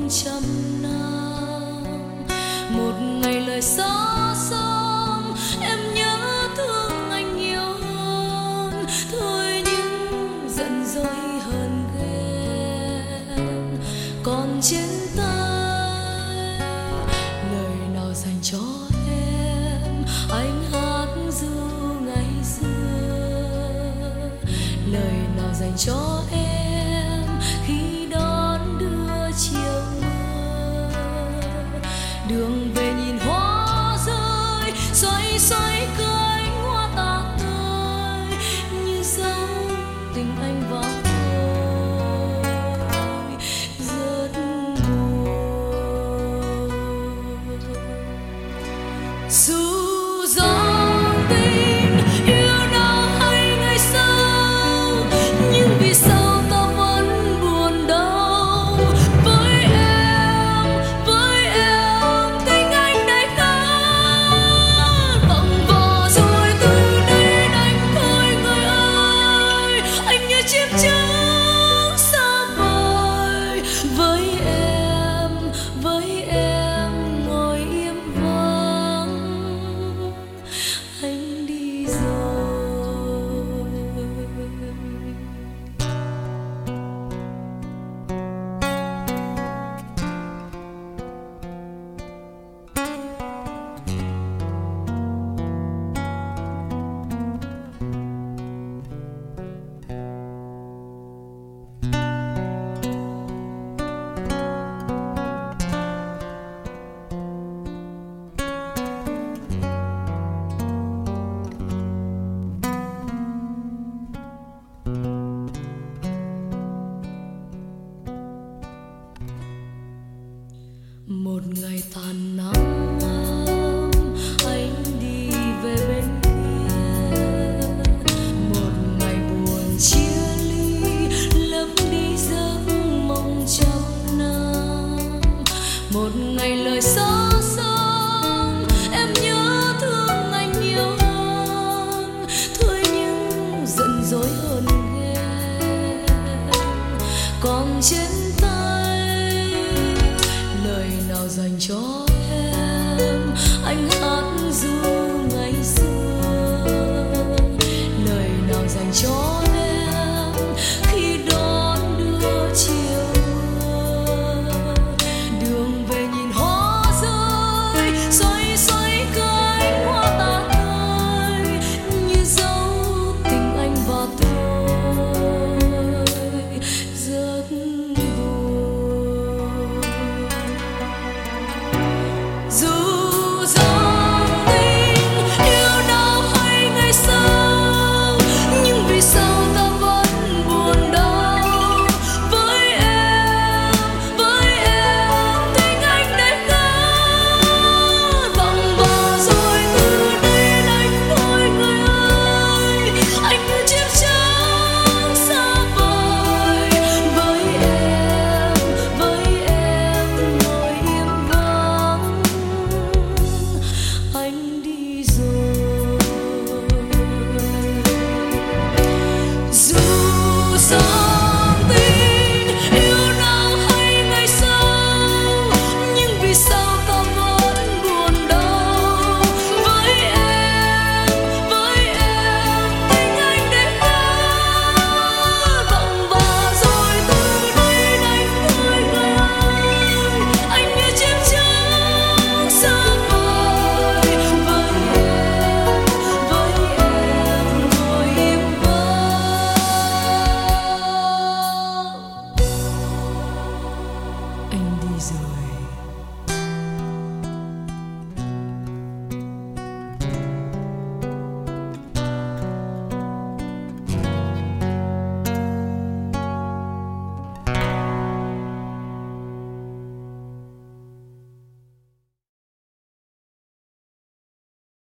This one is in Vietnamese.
mong trăm năm. Một ngày lời xa xăm em nhớ thương anh nhiều hơn, thôi nhưng giận dỗi hơn ghen còn trên tay. Lời nào dành cho em anh hát ru ngày xưa, lời nào dành cho em khi đón đưa chiều mưa. Đường về nhìn hoa rơi xoay xoay cánh hoa tàn tơi, như dấu tình anh vào tôi rất buồn. Dù dòng tình yêu nào hay ngày sau, nhưng vì sao ta vẫn buồn đau. Với em tình anh đầy khát, vòng vò rồi từ đây đánh thôi người ơi. Anh như chim trắng xa vời, với em ngồi im vắng, anh đi rồi. Một ngày tàn nắng anh đi về bên kia, một ngày buồn chia ly lấp đi giấc mộng trăm năm. Một